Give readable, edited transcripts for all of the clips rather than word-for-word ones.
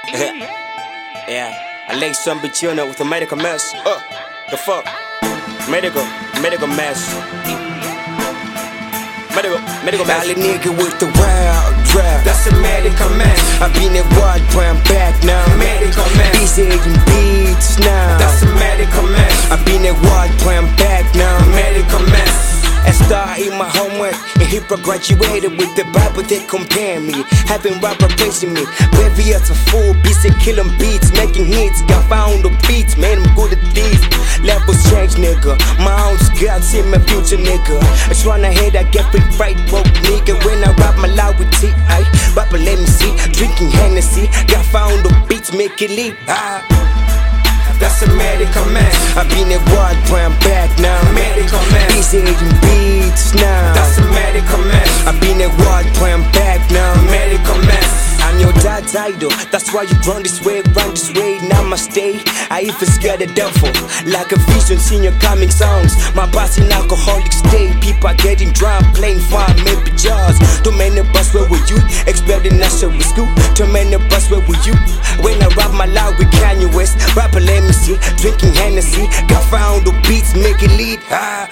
Yeah, I lay some bitch on with a medical mess. The fuck? Medical mess. Medical mess. All nigga with the wild draft. That's a medical mess. I been at Ward, but I'm back now. Medical mess. Busy eating beats now. That's a medical mess. I been at Ward, but I'm back now. Medical mess. I started my homework and hip-hop graduated with the Bible they compare me. Having rapper praising me, baby as a fool, busy killing beats, making hits. Got found the beats, man, I'm good at these. Levels change, nigga. My own God's in my future, nigga. I tryna hit, I get free fight, broke nigga. When I rap my loud with tea, rapper let me see, drinking Hennessy. Got found the beats, make it leap. That's a medical mess. I been at Ward, but I'm back now. Medical mess. Busy eating beats now. That's a medical mess. I been at Ward, but I'm back now. Medical mess. I'm your dad's idol, that's why you run this way, namaste. I even scared the devil, like a vision, seen your coming songs. My boss in alcoholic state, people are getting drunk, playing fun, maybe jars. Too many bus, where were you? Expecting nursery school, too many bus, where were you? When I rap my loud with Kanye West, rapper let me see, drinking Hennessy. Got found the beats, make it lead.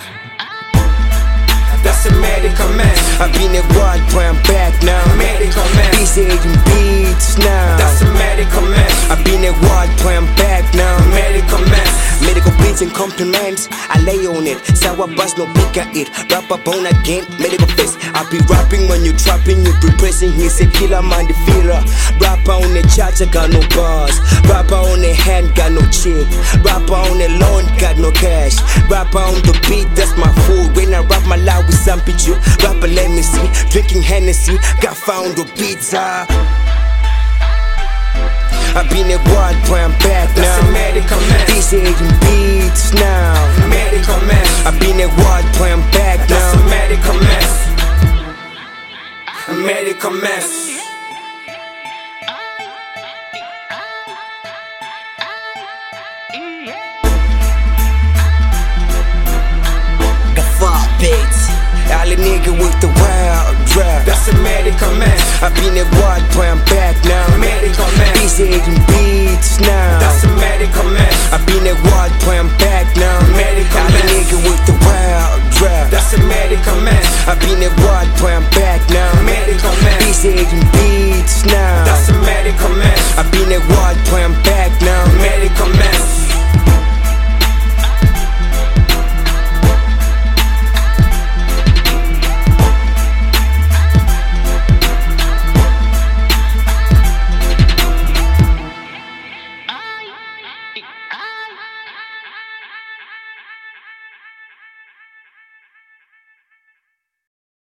That's a medical mess. I been at Ward, but I'm back now. Medical mess. Busy eating beats now. That's a medical mess. I been at Ward, but I'm back now. Medical mess. Medical beats and compliments, I lay on it. Sour buzz, no pick at it. Rap up on again, medical face. I be rapping when you trapping, you be pressing. He's a killer man, the feeler. Rapper on the charger, got no bars. Rapper on the hand, got no chick. Rapper on the loan, got no cash. Rapper on the beat, that's my food. When I rap my loud with some picture, rapper let me see, drinking Hennessy. Got found the pizza. I been at Ward, but I'm back now. That's a medical mess. Busy eating beats now. Medical mess. I been at Ward, but I'm back now. That's a medical mess. A medical mess. The fuck beats. All the nigga with the wild draft. That's a medical mess. I been at Ward, but I'm back